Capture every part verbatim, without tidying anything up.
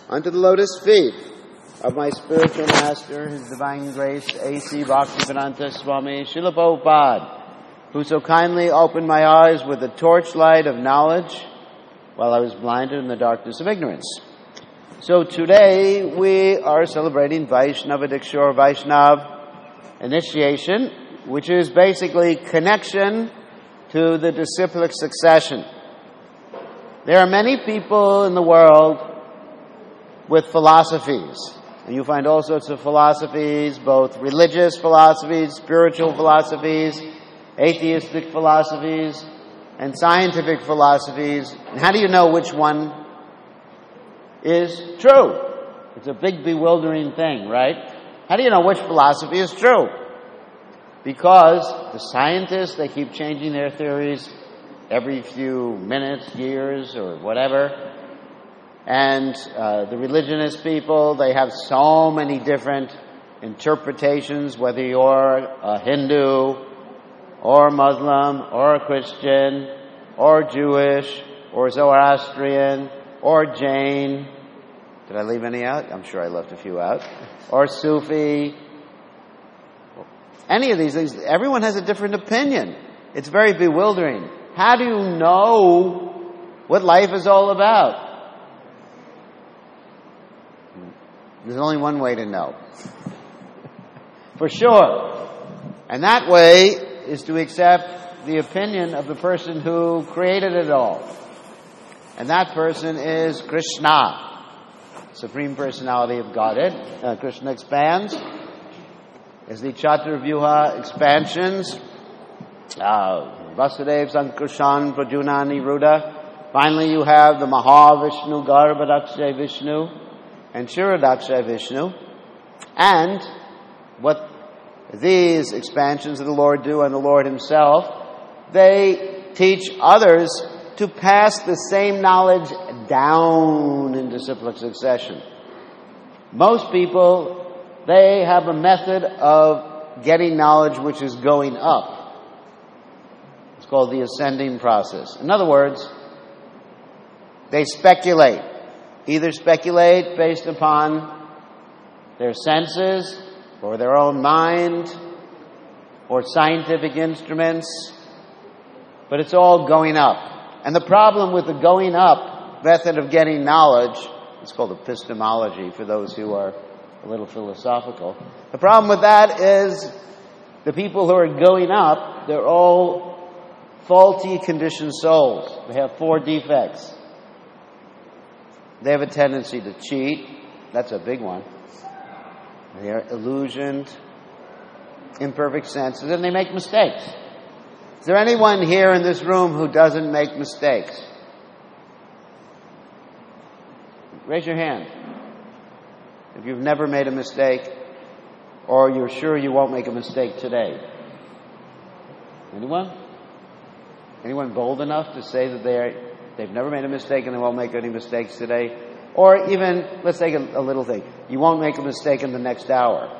unto the lotus feet of my spiritual master, His Divine Grace, A C Bhaktivedanta Swami Srila Prabhupada, who so kindly opened my eyes with the torchlight of knowledge while I was blinded in the darkness of ignorance. So today we are celebrating Vaishnava Diksha or Vaishnav initiation, which is basically connection to the disciplic succession. There are many people in the world with philosophies. And you find all sorts of philosophies, both religious philosophies, spiritual philosophies, atheistic philosophies, and scientific philosophies. And how do you know which one is true? It's a big bewildering thing, right? How do you know which philosophy is true? Because the scientists, they keep changing their theories every few minutes, years, or whatever. And uh, the religionist people, they have so many different interpretations, whether you're a Hindu, or Muslim, or a Christian, or Jewish, or Zoroastrian, or Jain. Did I leave any out? I'm sure I left a few out. Or Sufi. Any of these things, everyone has a different opinion. It's very bewildering. How do you know what life is all about? There's only one way to know. For sure. And that way is to accept the opinion of the person who created it all. And that person is Krishna, Supreme Personality of Godhead. Uh, Krishna expands as the Chaturvyuha expansions. Uh, Vasudeva, Sankarshan, Prajuna, Niruddha. Finally you have the Mahavishnu, Garbhadakshay Vishnu, and Shiradakshay Vishnu. And what these expansions of the Lord do, and the Lord Himself, they teach others to pass the same knowledge down in disciplic succession. Most people, they have a method of getting knowledge which is going up. It's called the ascending process. In other words, they speculate. Either speculate based upon their senses, or their own mind, or scientific instruments, but it's all going up. And the problem with the going up method of getting knowledge, it's called epistemology for those who are a little philosophical. The problem with that is the people who are going up, they're all faulty conditioned souls. They have four defects. They have a tendency to cheat. That's a big one. They are illusioned, imperfect senses, and they make mistakes. Is there anyone here in this room who doesn't make mistakes? Raise your hand. If you've never made a mistake, or you're sure you won't make a mistake today. Anyone? Anyone bold enough to say that they're, they've never made a mistake and they won't make any mistakes today? Or even, let's take a, a little thing. You won't make a mistake in the next hour.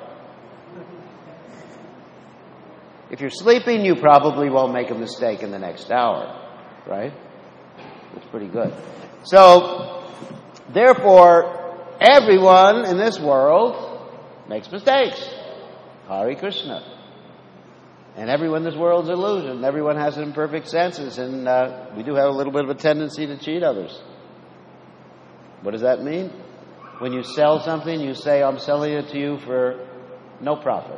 If you're sleeping, you probably won't make a mistake in the next hour. Right? That's pretty good. So, therefore, everyone in this world makes mistakes. Hare Krishna. And everyone in this world is illusion. Everyone has imperfect senses. And uh, we do have a little bit of a tendency to cheat others. What does that mean? When you sell something, you say, I'm selling it to you for no profit.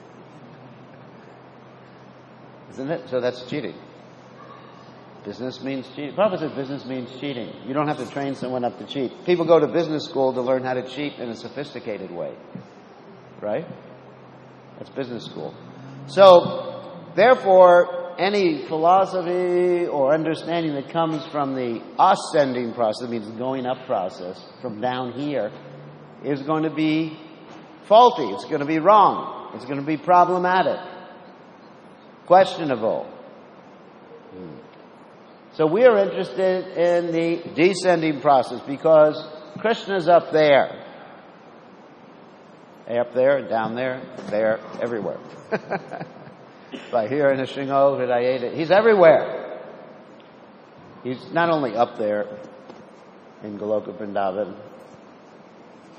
Isn't it? So that's cheating. Business means cheating. Prabhupada says business means cheating. You don't have to train someone up to cheat. People go to business school to learn how to cheat in a sophisticated way. Right? That's business school. So, therefore, any philosophy or understanding that comes from the ascending process, means going up process, from down here, is going to be faulty. It's going to be wrong. It's going to be problematic. Questionable. Hmm. So we are interested in the descending process because Krishna's up there. Up there, down there, there, everywhere. By here in the Shingo that I ate it. He's everywhere. He's not only up there in Goloka Vrindavan,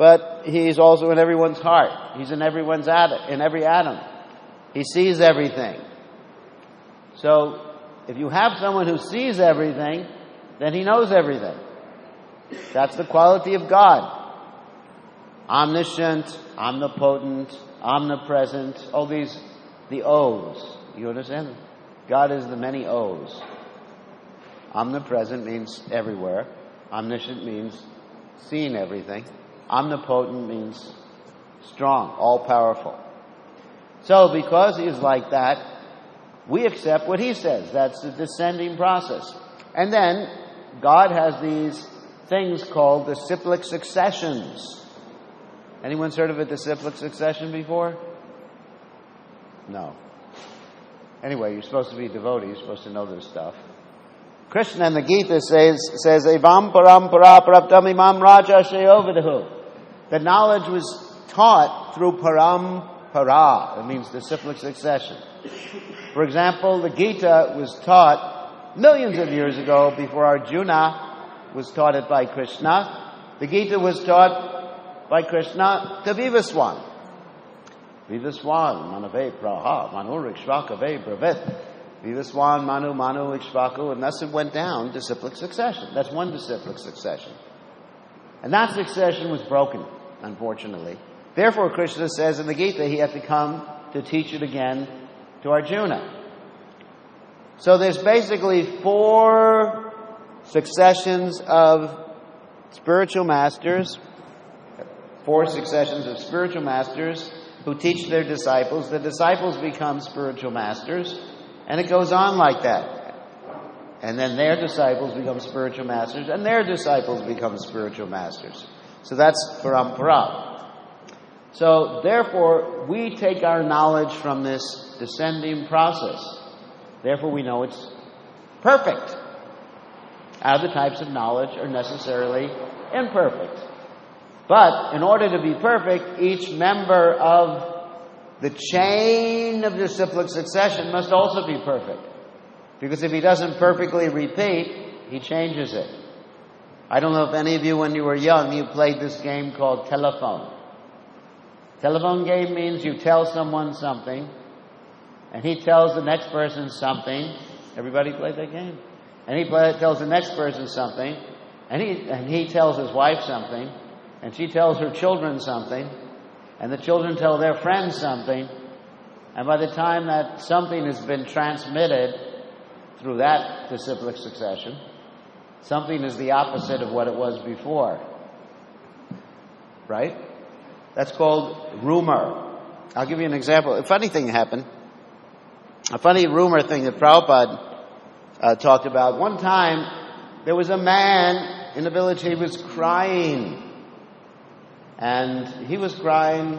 but he's also in everyone's heart. He's in everyone's atom, in every atom. He sees everything. So, if you have someone who sees everything, then he knows everything. That's the quality of God. Omniscient, omnipotent, omnipresent, all these, the O's. You understand? God is the many O's. Omnipresent means everywhere. Omniscient means seeing everything. Omnipotent means strong, all-powerful. So, because he is like that, we accept what he says. That's the descending process. And then, God has these things called disciplic successions. Anyone's heard of a disciplic succession before? No. Anyway, you're supposed to be a devotee. You're supposed to know this stuff. Krishna in the Gita says, says Evam param para praptam imam raja shayovidahu. The knowledge was taught through param para. It means disciplic succession. For example, the Gita was taught millions of years ago before Arjuna was taught it by Krishna. The Gita was taught by Krishna to Vivaswan. Vivaswan, manave praha, manu ikshvakave bravet. Vivaswan, manu, manu, ikshvaku, and thus it went down, disciplic succession. That's one disciplic succession. And that succession was broken, unfortunately. Therefore, Krishna says in the Gita, he had to come to teach it again to Arjuna. So there's basically four successions of spiritual masters, four successions of spiritual masters who teach their disciples. The disciples become spiritual masters, and it goes on like that. And then their disciples become spiritual masters, and their disciples become spiritual masters. So that's parampara. So therefore, we take our knowledge from this descending process. Therefore, we know it's perfect. Other types of knowledge are necessarily imperfect. But in order to be perfect, each member of the chain of disciplic succession must also be perfect. Because if he doesn't perfectly repeat, he changes it. I don't know if any of you, when you were young, you played this game called telephone. Telephone game means you tell someone something, and he tells the next person something. Everybody played that game? And he play, tells the next person something, and he, and he tells his wife something, and she tells her children something, and the children tell their friends something, and by the time that something has been transmitted through that disciplic succession, something is the opposite of what it was before. Right? That's called rumor. I'll give you an example. A funny thing happened. A funny rumor thing that Prabhupada uh, talked about. One time, there was a man in the village, he was crying. And he was crying,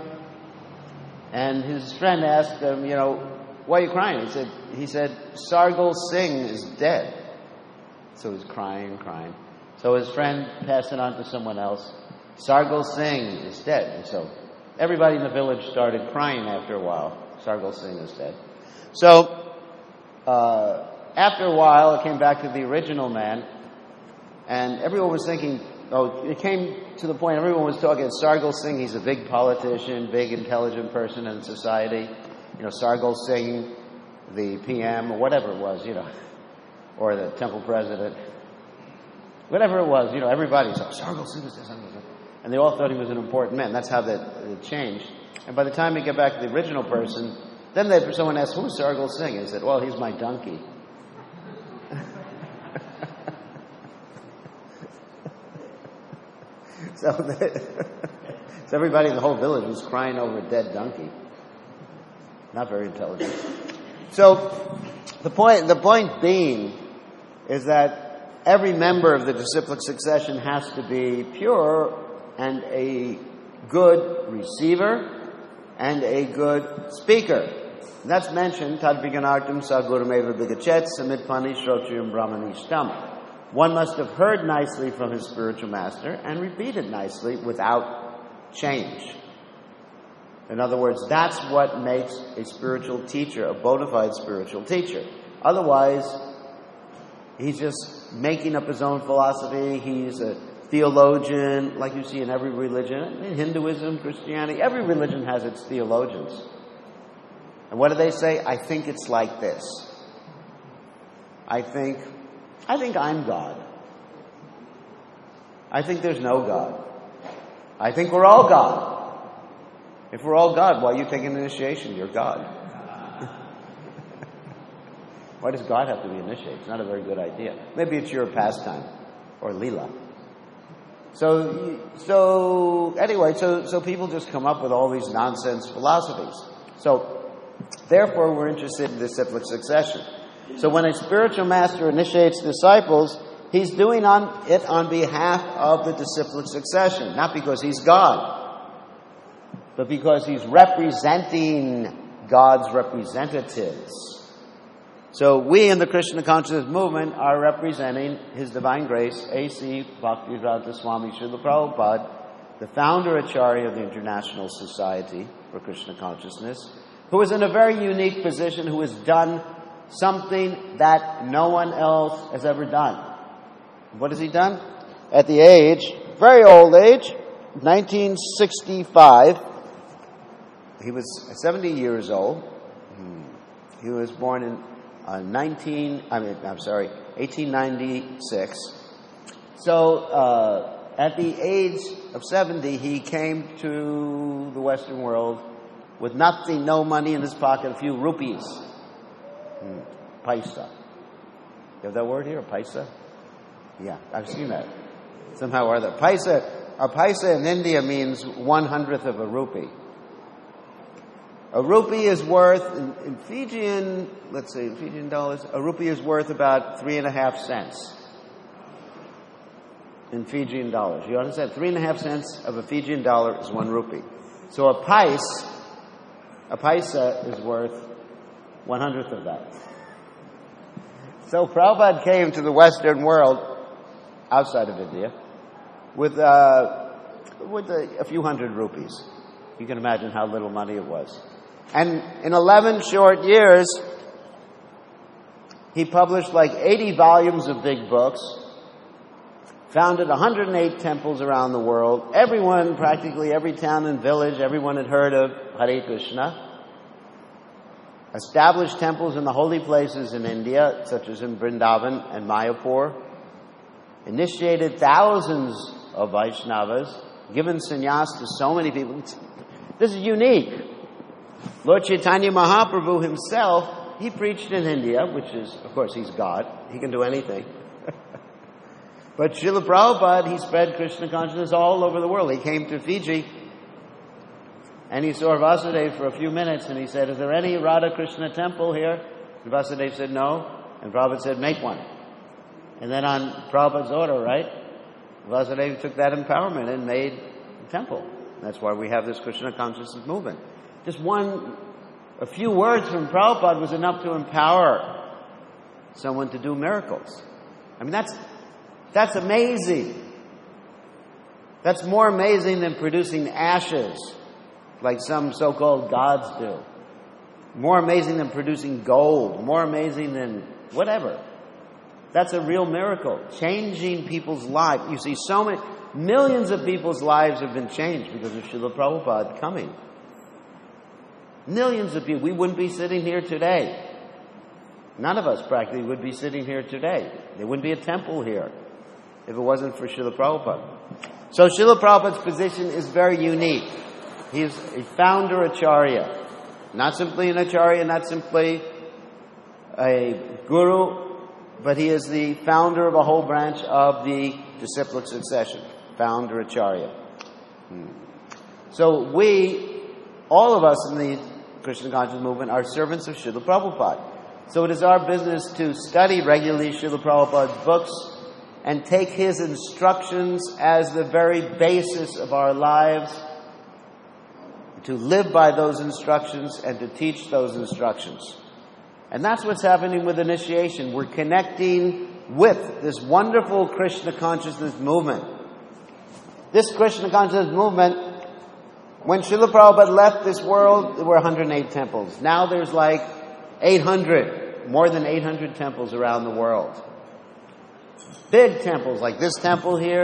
and his friend asked him, you know, why are you crying? He said, he said, Sargal Singh is dead. So he was crying and crying. So his friend passed it on to someone else. Sargal Singh is dead. And so everybody in the village started crying after a while. Sargal Singh is dead. So uh, after a while, it came back to the original man, and everyone was thinking, oh, it came to the point everyone was talking, Sargal Singh, he's a big politician, big intelligent person in society. You know, Sargal Singh, the P M, or whatever it was, you know, or the temple president. Whatever it was, you know, everybody's like, Sargal Singh is this, Sargal Singh. And they all thought he was an important man. That's how that it changed. And by the time we get back to the original person, then they, someone asked, who's Sargal Singh? He said, well, he's my donkey. so, they, so everybody in the whole village was crying over a dead donkey. Not very intelligent. So the point, the point being is that every member of the disciplic succession has to be pure and a good receiver and a good speaker. And that's mentioned, Tad Viganartam Sagurumeva Bigachet Samitpani Shrotrium Brahmanishtam. One must have heard nicely from his spiritual master and repeated nicely without change. In other words, that's what makes a spiritual teacher, a bona fide spiritual teacher. Otherwise, he's just making up his own philosophy. He's a theologian, like you see in every religion, in Hinduism, Christianity, every religion has its theologians. And what do they say? I think it's like this. I think, I think I'm God. I think there's no God. I think we're all God. If we're all God, why are you taking initiation? You're God. Why does God have to be initiated? It's not a very good idea. Maybe it's your pastime or Leela. So, so anyway, so so people just come up with all these nonsense philosophies. So, therefore, we're interested in disciplic succession. So, when a spiritual master initiates disciples, he's doing on it on behalf of the disciplic succession, not because he's God, but because he's representing God's representatives. So we in the Krishna Consciousness Movement are representing His Divine Grace, A C Bhaktivedanta Swami Srila Prabhupada, the founder Acharya of the International Society for Krishna Consciousness, who is in a very unique position, who has done something that no one else has ever done. What has he done? At the age, very old age, nineteen sixty-five, he was seventy years old. He was born in Uh, nineteen, I mean, I'm sorry, eighteen ninety-six. So, uh, at the age of seventy, he came to the Western world with nothing, no money in his pocket, a few rupees. Hmm. Paisa. You have that word here, paisa? Yeah, I've seen that. Somehow or other. Paisa, a paisa in India means one hundredth of a rupee. A rupee is worth, in, in Fijian, let's say, in Fijian dollars, a rupee is worth about three and a half cents. In Fijian dollars. You understand? Three and a half cents of a Fijian dollar is one rupee. So a paise, a paisa is worth one hundredth of that. So Prabhupada came to the Western world, outside of India, with, uh, with a, a few hundred rupees. You can imagine how little money it was. And in eleven short years, he published like eighty volumes of big books, founded one hundred eight temples around the world. Everyone, practically every town and village, everyone had heard of Hare Krishna. Established temples in the holy places in India, such as in Vrindavan and Mayapur. Initiated thousands of Vaishnavas, given sannyas to so many people. This is unique. Lord Chaitanya Mahaprabhu himself, he preached in India, which is, of course, he's God. He can do anything. But Srila Prabhupada, he spread Krishna consciousness all over the world. He came to Fiji, and he saw Vasudeva for a few minutes, and he said, is there any Radha Krishna temple here? And Vasudeva said, no. And Prabhupada said, make one. And then on Prabhupada's order, right, Vasudeva took that empowerment and made a temple. That's why we have this Krishna consciousness movement. Just one, a few words from Prabhupada was enough to empower someone to do miracles. I mean, that's, that's amazing. That's more amazing than producing ashes, like some so-called gods do. More amazing than producing gold. More amazing than whatever. That's a real miracle. Changing people's lives. You see, so many, millions of people's lives have been changed because of Srila Prabhupada coming. Millions of people. We wouldn't be sitting here today. None of us practically would be sitting here today. There wouldn't be a temple here if it wasn't for Srila Prabhupada. So Srila Prabhupada's position is very unique. He is a founder Acharya. Not simply an Acharya, not simply a guru, but he is the founder of a whole branch of the disciplic succession. Founder Acharya. Hmm. So we, all of us in the Krishna Consciousness Movement, are servants of Srila Prabhupada. So it is our business to study regularly Srila Prabhupada's books and take his instructions as the very basis of our lives, to live by those instructions and to teach those instructions. And that's what's happening with initiation. We're connecting with this wonderful Krishna Consciousness Movement. This Krishna Consciousness Movement, when Srila Prabhupada left this world, there were one hundred eight temples. Now there's like eight hundred, more than eight hundred temples around the world. Big temples, like this temple here,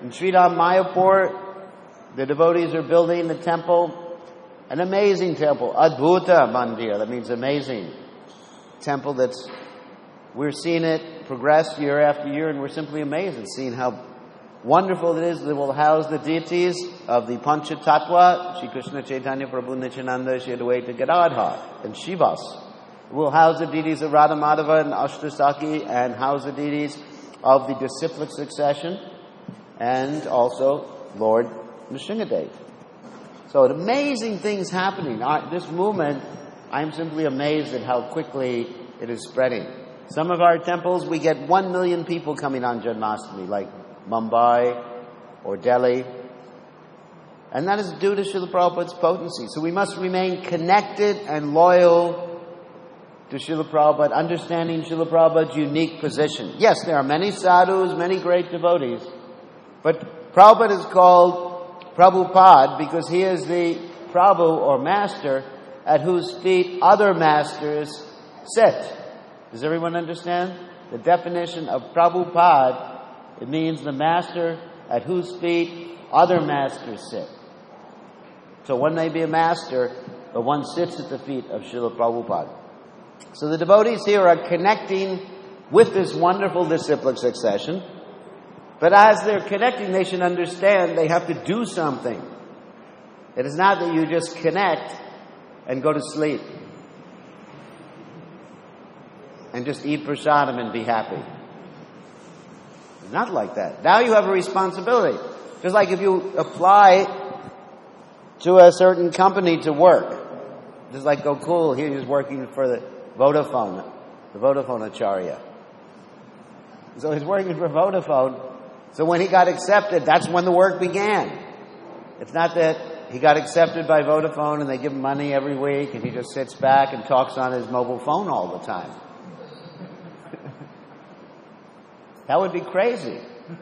In Sriram Mayapur, the devotees are building the temple, an amazing temple, Adbhuta Mandir, that means amazing temple that's, we're seeing it progress year after year, and we're simply amazed at seeing how wonderful it is that it will house the deities of the Panchatattva, Shri Krishna Chaitanya Prabhu Nityananda, Shri Advaita Gadadhar, and Shivas. It will house the deities of Radha Madhava and Ashtasaki, and house the deities of the disciplic succession, and also Lord Nrsingadev. So amazing things happening. This movement, I'm simply amazed at how quickly it is spreading. Some of our temples, we get one million people coming on Janmashtami, like Mumbai or Delhi. And that is due to Srila Prabhupada's potency. So we must remain connected and loyal to Srila Prabhupada, understanding Srila Prabhupada's unique position. Yes, there are many sadhus, many great devotees, but Prabhupada is called Prabhupada because he is the Prabhu or master at whose feet other masters sit. Does everyone understand? The definition of Prabhupada, it means the master at whose feet other masters sit. So one may be a master, but one sits at the feet of Srila Prabhupada. So the devotees here are connecting with this wonderful disciplic succession, but as they're connecting, they should understand they have to do something. It is not that you just connect and go to sleep and just eat prasadam and be happy. It's not like that. Now you have a responsibility. Just like if you apply to a certain company to work. Just like Gokul, he was working for the Vodafone, the Vodafone Acharya. So he's working for Vodafone. So when he got accepted, that's when the work began. It's not that he got accepted by Vodafone and they give him money every week and he just sits back and talks on his mobile phone all the time. That would be crazy.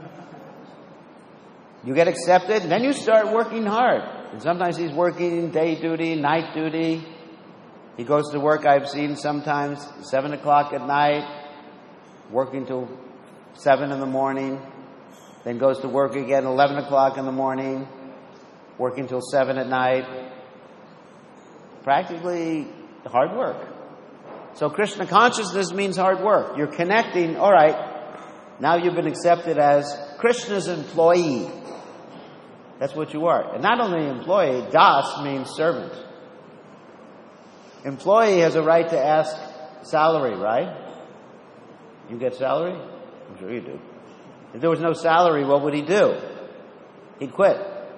You get accepted, and then you start working hard. And sometimes he's working day duty, night duty. He goes to work, I've seen sometimes, seven o'clock at night, working till seven in the morning. Then goes to work again eleven o'clock in the morning, working till seven at night. Practically hard work. So Krishna consciousness means hard work. You're connecting, all right, now you've been accepted as Krishna's employee. That's what you are. And not only employee, das means servant. Employee has a right to ask salary, right? You get salary? I'm sure you do. If there was no salary, what would he do? He'd quit.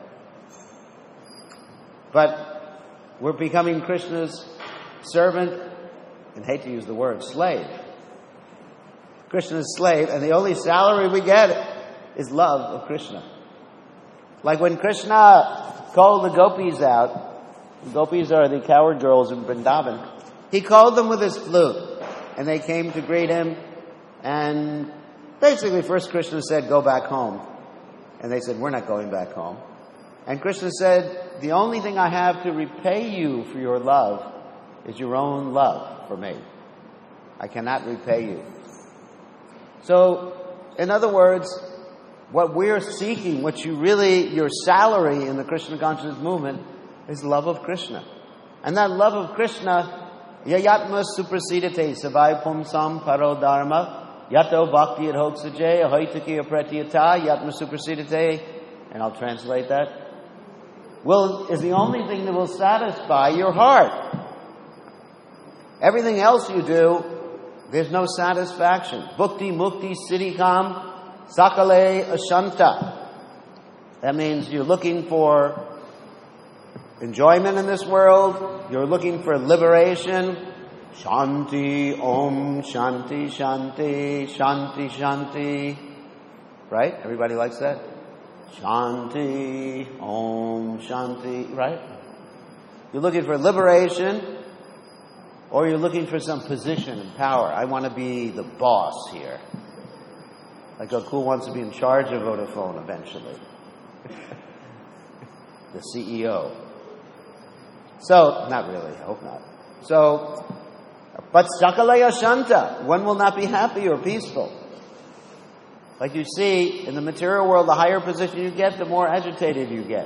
But we're becoming Krishna's servant, and hate to use the word slave. Krishna's slave, and the only salary we get is love of Krishna. Like when Krishna called the gopis out, the gopis are the coward girls in Vrindavan, he called them with his flute, and they came to greet him, and basically first Krishna said, go back home. And they said, we're not going back home. And Krishna said, the only thing I have to repay you for your love is your own love for me. I cannot repay you. So, in other words, what we're seeking, what you really, your salary in the Krishna consciousness movement is love of Krishna. And that love of Krishna, yayatma suprasidate savai pumsam paro dharma, yato bhakti adhoksaje, ahoitaki apratiyata, yatma suprasidate, and I'll translate that, will, is the only thing that will satisfy your heart. Everything else you do, there's no satisfaction. Bhukti, mukti, siddhikam, sakale, ashanta. That means you're looking for enjoyment in this world. You're looking for liberation. Shanti, om, shanti, shanti, shanti, shanti. Right? Everybody likes that? Shanti, om, shanti. Right? You're looking for liberation. Or you're looking for some position and power. I want to be the boss here. Like Gokul wants to be in charge of Vodafone eventually. The C E O. So, not really, I hope not. So, but Sakalaya Shanta, one will not be happy or peaceful. Like you see, in the material world, the higher position you get, the more agitated you get.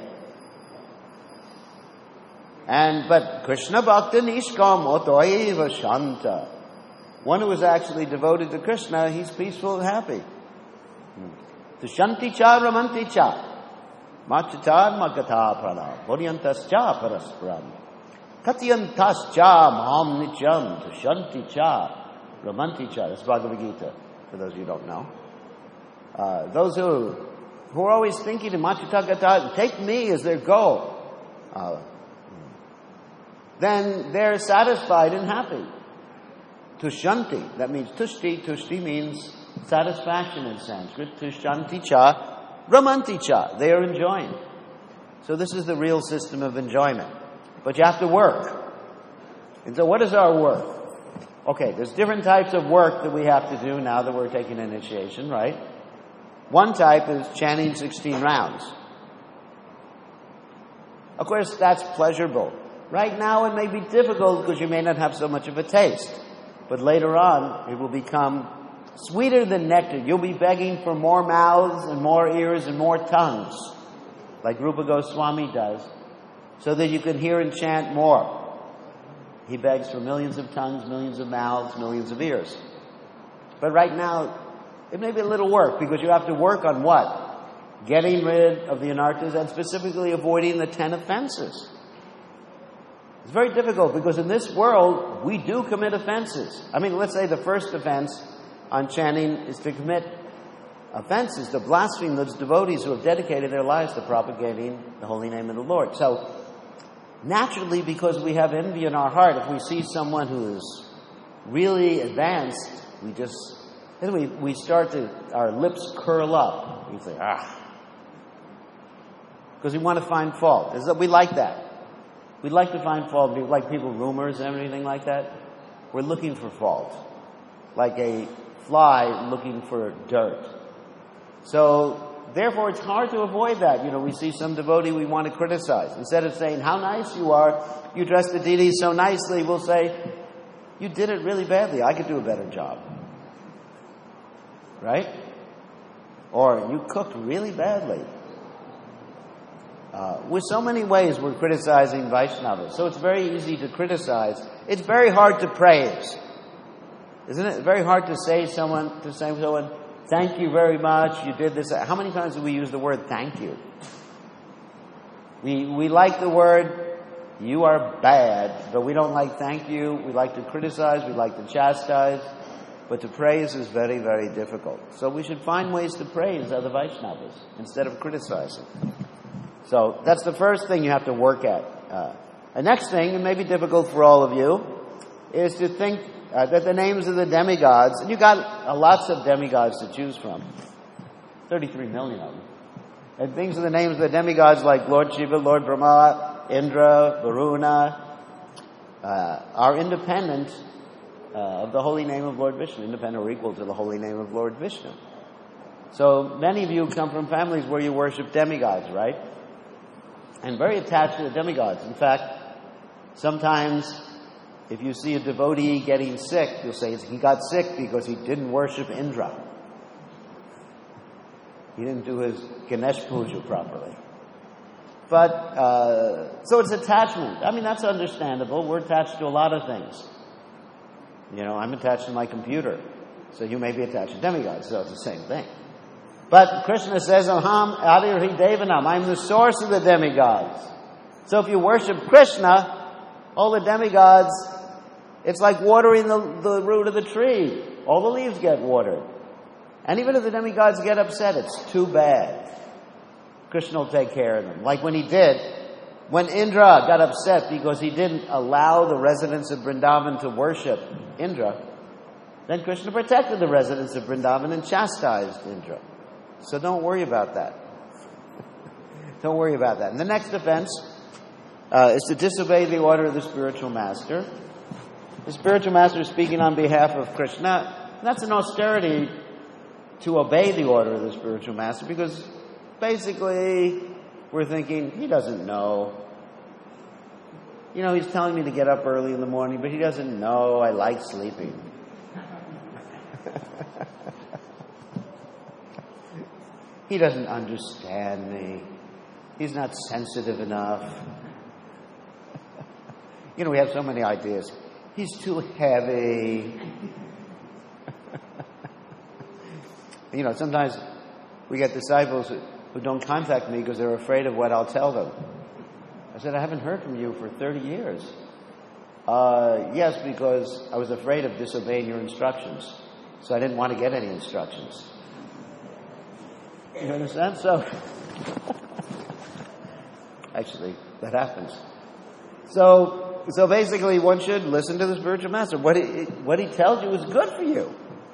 And, but Krishna Bhakta Nishkamo Toiva Shanta. One who is actually devoted to Krishna, he's peaceful and happy. Tushanti cha ramanti cha. Machitad makatha prana. Bodhyantas cha paraspram. Katyantas cha maham nityam. Tushanti cha ramanti cha. That's Bhagavad Gita, for those of you who don't know. Uh, those who, who are always thinking of Machitagata, take me as their goal. Uh, then they're satisfied and happy. Tushanti, that means tushti. Tushti means satisfaction in Sanskrit. Tushanti cha, ramanti cha. They are enjoying. So this is the real system of enjoyment. But you have to work. And so what is our work? Okay, there's different types of work that we have to do now that we're taking initiation, right? One type is chanting sixteen rounds. Of course, that's pleasurable. Right now it may be difficult because you may not have so much of a taste. But later on, it will become sweeter than nectar. You'll be begging for more mouths and more ears and more tongues, like Rupa Goswami does, so that you can hear and chant more. He begs for millions of tongues, millions of mouths, millions of ears. But right now, it may be a little work, because you have to work on what? Getting rid of the anarthas and specifically avoiding the ten offenses. It's very difficult because in this world, we do commit offenses. I mean, let's say the first offense on chanting is to commit offenses, to blaspheme those devotees who have dedicated their lives to propagating the holy name of the Lord. So, naturally, because we have envy in our heart, if we see someone who is really advanced, we just, then we, we start to, our lips curl up. We say, ah. Because we want to find fault. Is that we like that. We'd like to find fault. We like people rumors and everything like that. We're looking for fault. Like a fly looking for dirt. So, therefore, it's hard to avoid that. You know, we see some devotee we want to criticize. Instead of saying, how nice you are, you dress the deity so nicely, we'll say, you did it really badly. I could do a better job. Right? Or, you cooked really badly. Uh, with so many ways we're criticizing Vaishnavas. So it's very easy to criticize. It's very hard to praise. Isn't it? Very hard to say someone, to say someone, thank you very much, you did this. How many times do we use the word thank you? We, we like the word, you are bad, but we don't like thank you. We like to criticize, we like to chastise, but to praise is very, very difficult. So we should find ways to praise other Vaishnavas instead of criticizing. So that's the first thing you have to work at. Uh, the next thing, and may be difficult for all of you, is to think uh, that the names of the demigods, and you've got uh, lots of demigods to choose from, thirty-three million of them, and things of the names of the demigods like Lord Shiva, Lord Brahma, Indra, Varuna, uh, are independent uh, of the holy name of Lord Vishnu, independent or equal to the holy name of Lord Vishnu. So many of you come from families where you worship demigods, right? And very attached to the demigods. In fact, sometimes if you see a devotee getting sick, you'll say he got sick because he didn't worship Indra. He didn't do his Ganesh Puja properly. But, uh, so it's attachment. I mean, that's understandable. We're attached to a lot of things. You know, I'm attached to my computer. So you may be attached to demigods, so it's the same thing. But Krishna says, Aham Adirhi Devanam, I'm the source of the demigods. So if you worship Krishna, all the demigods, it's like watering the, the root of the tree. All the leaves get watered. And even if the demigods get upset, it's too bad. Krishna will take care of them. Like when he did, when Indra got upset because he didn't allow the residents of Vrindavan to worship Indra, then Krishna protected the residents of Vrindavan and chastised Indra. So don't worry about that. Don't worry about that. And the next offense uh, is to disobey the order of the spiritual master. The spiritual master is speaking on behalf of Krishna. That's an austerity to obey the order of the spiritual master, because basically we're thinking, he doesn't know. You know, he's telling me to get up early in the morning, but he doesn't know I like sleeping. He doesn't understand me. He's not sensitive enough. You know, we have so many ideas. He's too heavy. You know, sometimes we get disciples who, who don't contact me because they're afraid of what I'll tell them. I said, I haven't heard from you for thirty years. Uh, yes, because I was afraid of disobeying your instructions. So I didn't want to get any instructions. You understand? So, actually, that happens. So, so basically, one should listen to the spiritual master. What he, what he tells you is good for you.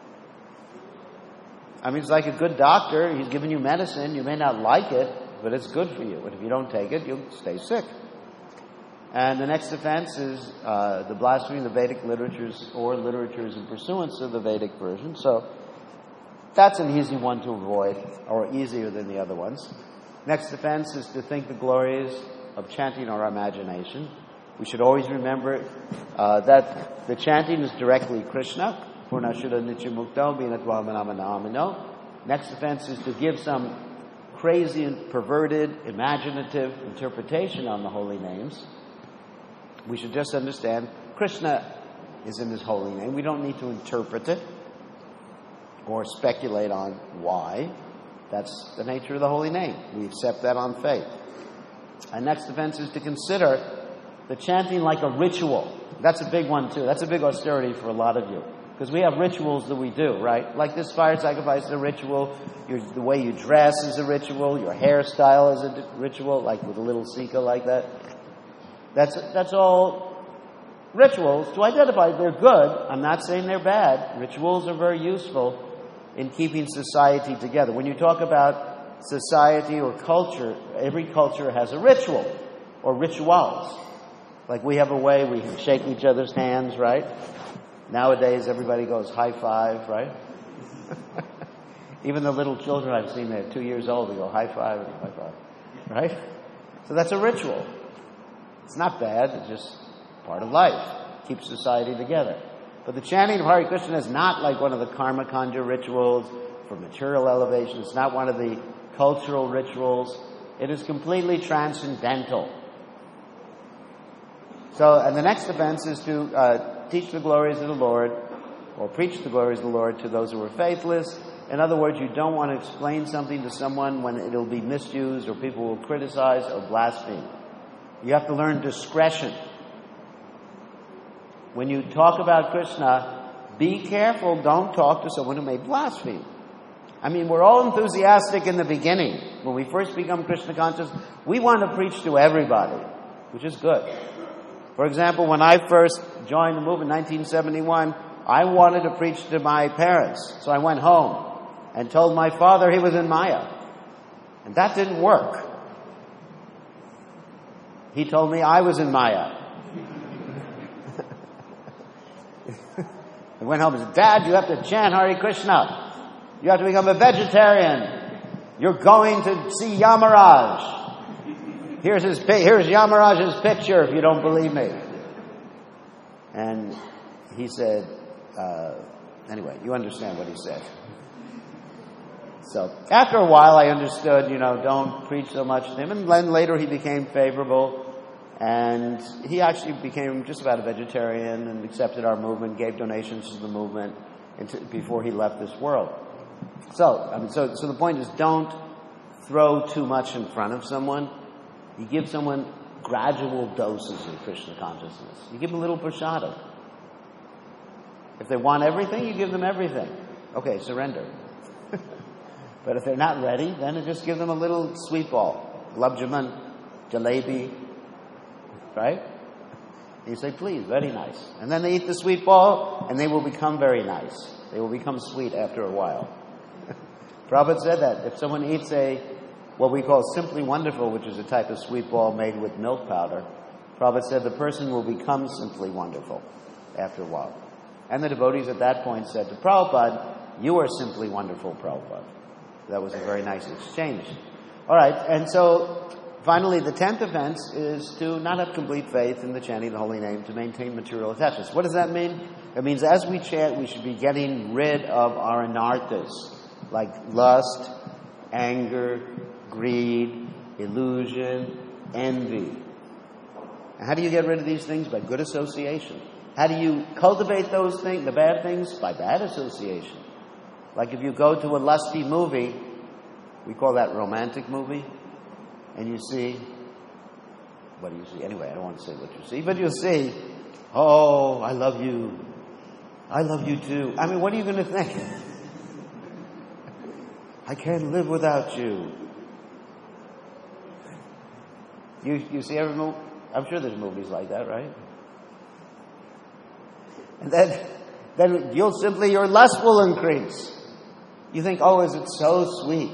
I mean, it's like a good doctor. He's giving you medicine. You may not like it, but it's good for you. And if you don't take it, you'll stay sick. And the next offense is uh, the blasphemy of the Vedic literatures or literatures in pursuance of the Vedic version. So that's an easy one to avoid, or easier than the other ones. Next offense is to think the glories of chanting our imagination. We should always remember uh, that the chanting is directly Krishna. Purnashuddha Nityamukto Binatvamanamanahamino. Next offense is to give some crazy and perverted, imaginative interpretation on the holy names. We should just understand Krishna is in his holy name. We don't need to interpret it or speculate on why. That's the nature of the holy name. We accept that on faith. And next offense is to consider the chanting like a ritual. That's a big one too. That's a big austerity for a lot of you. Because we have rituals that we do, right? Like this fire sacrifice is a ritual. Your, the way you dress is a ritual. Your hairstyle is a ritual, like with a little sika like that. That's that's all rituals to identify. They're good. I'm not saying they're bad. Rituals are very useful in keeping society together. When you talk about society or culture, every culture has a ritual or rituals. Like we have a way we shake each other's hands, right? Nowadays, everybody goes high five, right? Even the little children I've seen, they're two years old, they go high five and high five, right? So that's a ritual. It's not bad, it's just part of life. Keeps society together. But the chanting of Hare Krishna is not like one of the karma kanja rituals for material elevation. It's not one of the cultural rituals. It is completely transcendental. So, and the next offense is to uh, teach the glories of the Lord, or preach the glories of the Lord to those who are faithless. In other words, you don't want to explain something to someone when it'll be misused or people will criticize or blaspheme. You have to learn discretion. When you talk about Krishna, be careful, don't talk to someone who may blaspheme. I mean, we're all enthusiastic in the beginning. When we first become Krishna conscious, we want to preach to everybody, which is good. For example, when I first joined the movement in nineteen seventy-one, I wanted to preach to my parents. So I went home and told my father he was in Maya. And that didn't work. He told me I was in Maya. I went home and said, Dad, you have to chant Hare Krishna. You have to become a vegetarian. You're going to see Yamaraj. Here's his, here's Yamaraj's picture if you don't believe me. And he said, uh, anyway, you understand what he said. So after a while I understood, you know, don't preach so much to him. And then later he became favorable. And he actually became just about a vegetarian and accepted our movement, gave donations to the movement into, before he left this world. So, I mean, so, so the point is, don't throw too much in front of someone. You give someone gradual doses of Krishna consciousness. You give them a little prasada. If they want everything, you give them everything. Okay, surrender. But if they're not ready, then just give them a little sweet ball. Gulab jamun, jalebi, right? And you say, please, very nice. And then they eat the sweet ball, and they will become very nice. They will become sweet after a while. Prabhupada said that. If someone eats a, what we call Simply Wonderful, which is a type of sweet ball made with milk powder, Prabhupada said the person will become simply wonderful after a while. And the devotees at that point said to Prabhupada, you are simply wonderful, Prabhupada. That was a very nice exchange. All right, and so finally, the tenth offense is to not have complete faith in the chanting of the holy name to maintain material attachments. What does that mean? It means as we chant, we should be getting rid of our anarthas, like lust, anger, greed, illusion, envy. And how do you get rid of these things? By good association. How do you cultivate those things, the bad things? By bad association. Like if you go to a lusty movie, we call that romantic movie, and you see, what do you see? Anyway, I don't want to say what you see, but you'll see, oh, I love you. I love you too. I mean, what are you going to think? I can't live without you. You you see every movie? I'm sure there's movies like that, right? And then, then you'll simply, your lust will increase. You think, oh, is it so sweet?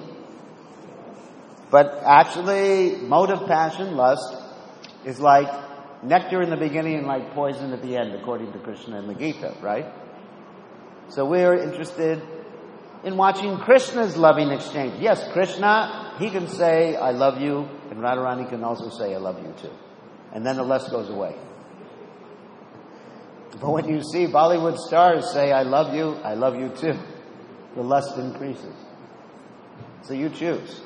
But actually, motive, passion, lust is like nectar in the beginning and like poison at the end, according to Krishna and the Gita, right? So we're interested in watching Krishna's loving exchange. Yes, Krishna, he can say, I love you, and Radharani can also say, I love you too. And then the lust goes away. But when you see Bollywood stars say, I love you, I love you too, the lust increases. So you choose.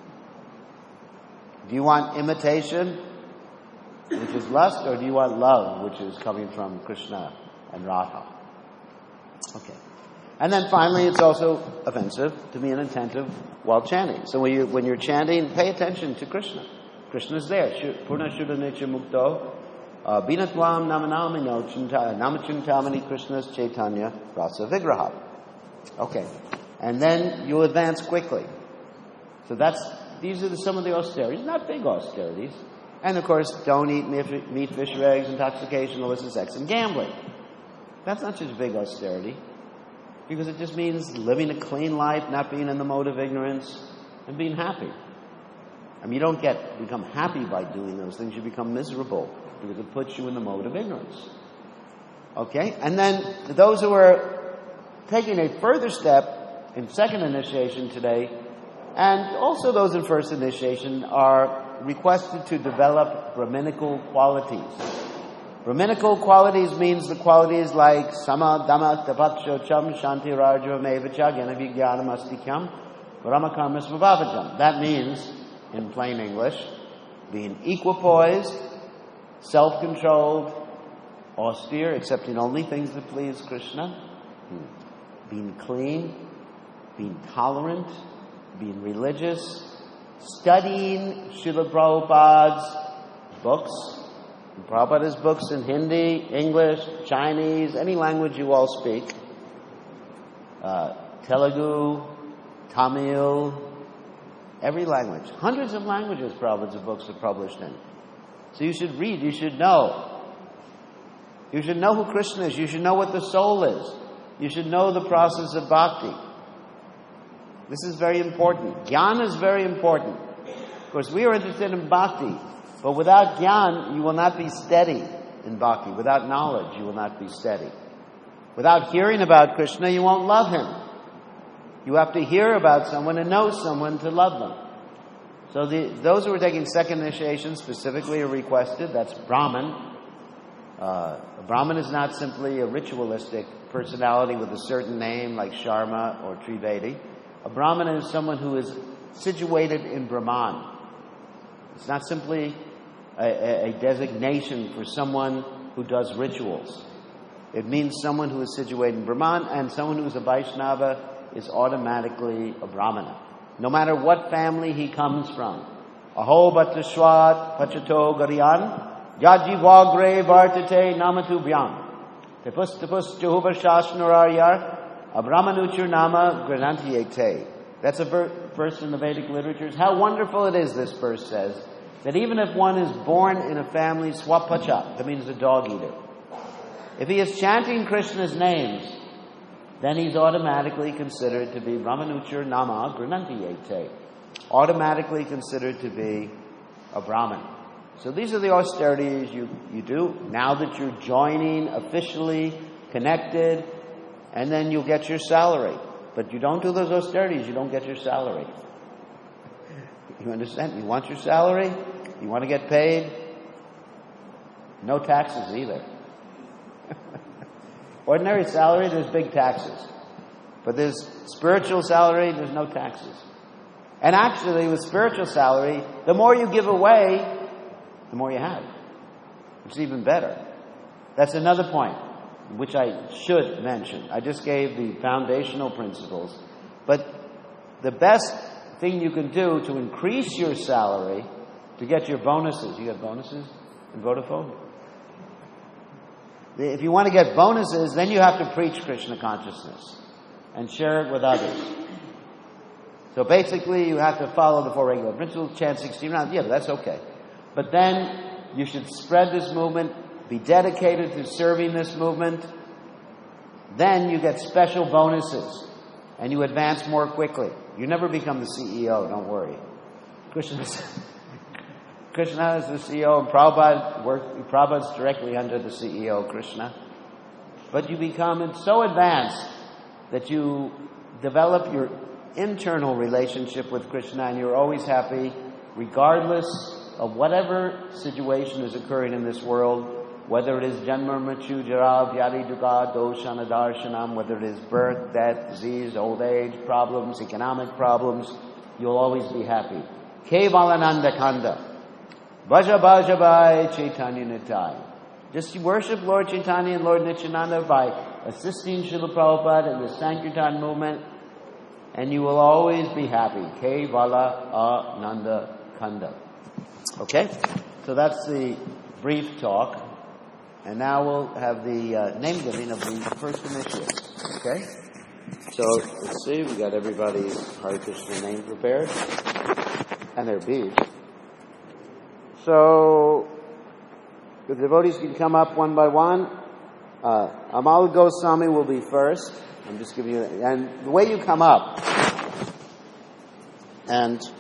Do you want imitation, which is lust, or do you want love, which is coming from Krishna and Radha? Okay. And then finally, it's also offensive to be inattentive while chanting. So when, you, when you're chanting, pay attention to Krishna. Krishna's there. Purna Shuddha Nitya Mukto. Binatvam Namanamino Namachintamani Krishna's Chaitanya Rasa Vigraha. Okay. And then you advance quickly. So that's, these are the, some of the austerities, not big austerities. And of course, don't eat meat, fish, or eggs, intoxication, illicit sex, and gambling. That's not just a big austerity, because it just means living a clean life, not being in the mode of ignorance, and being happy. I mean, you don't get become happy by doing those things. You become miserable because it puts you in the mode of ignorance. Okay? And then those who are taking a further step in second initiation today, and also those in first initiation, are requested to develop Brahminical qualities. Brahminical qualities means the qualities like Sama, Dhamma, Tapat, Cham, Shanti, Raja, Mevacha, Ganavijnana, Mastikyam, Brahmakarma, Svabhavajam. That means, in plain English, being equipoised, self-controlled, austere, accepting only things that please Krishna, being clean, being tolerant, being religious, studying Srila Prabhupada's books. Prabhupada's books in Hindi, English, Chinese, any language you all speak. Uh, Telugu, Tamil, every language. Hundreds of languages Prabhupada's books are published in. So you should read, you should know. You should know who Krishna is. You should know what the soul is. You should know the process of bhakti. This is very important. Jnana is very important. Of course, we are interested in bhakti. But without jnana, you will not be steady in bhakti. Without knowledge, you will not be steady. Without hearing about Krishna, you won't love him. You have to hear about someone and know someone to love them. So the, those who are taking second initiation specifically are requested. That's Brahman. Uh, a Brahman is not simply a ritualistic personality with a certain name like Sharma or Trivedi. A Brahman is someone who is situated in Brahman. It's not simply a, a, a designation for someone who does rituals. It means someone who is situated in Brahman, and someone who is a Vaishnava is automatically a Brahmana. No matter what family he comes from. Aho Bhattashwat Pachato Garyan Jaji Vagre Vartate Namatu Vyam Tipus Tipus Jehuva Shashnararyar Abrahmanuchur Nama Granantiyete. That's a verse in the Vedic literatures. How wonderful it is, this verse says, that even if one is born in a family swapacha, that means a dog eater, if he is chanting Krishna's names, then he's automatically considered to be Brahmanuchar Nama Granantiyete, automatically considered to be a Brahmin. So these are the austerities you, you do now that you're joining, officially connected, and then you'll get your salary. But you don't do those austerities, you don't get your salary. You understand? You want your salary? You want to get paid? No taxes either. Ordinary salary, there's big taxes. But there's spiritual salary, there's no taxes. And actually, with spiritual salary, the more you give away, the more you have. It's even better. That's another point, which I should mention. I just gave the foundational principles. But the best thing you can do to increase your salary, to get your bonuses. You get bonuses in Vodafone? If you want to get bonuses, then you have to preach Krishna consciousness and share it with others. So basically, you have to follow the four regular principles, chant sixteen rounds. Yeah, but that's okay. But then you should spread this movement, be dedicated to serving this movement. Then you get special bonuses, and you advance more quickly. You never become the C E O, don't worry. Krishna is, Krishna is the C E O, and Prabhupada works, Prabhupada's directly under the C E O, Krishna. But you become so advanced that you develop your internal relationship with Krishna, and you're always happy, regardless of whatever situation is occurring in this world, whether it is janma, mrityu, jara, vyadi, dukkha, doshana, darshanam, whether it is birth, death, disease, old age, problems, economic problems, you'll always be happy. Kevalananda Kanda. Bhaja Bhaja Bhai Chaitanya Nitai. Just worship Lord Chaitanya and Lord Nityananda by assisting Srila Prabhupada in the Sankirtan movement, and you will always be happy. Kevala Ananda Kanda. Okay? So that's the brief talk. And now we'll have the uh, name giving of the first initiates. Okay? So, let's see, we got everybody's Hare Krishna name prepared. And their beads. So, the devotees can come up one by one. Uh, Amal Goswami will be first. I'm just giving you, and the way you come up, and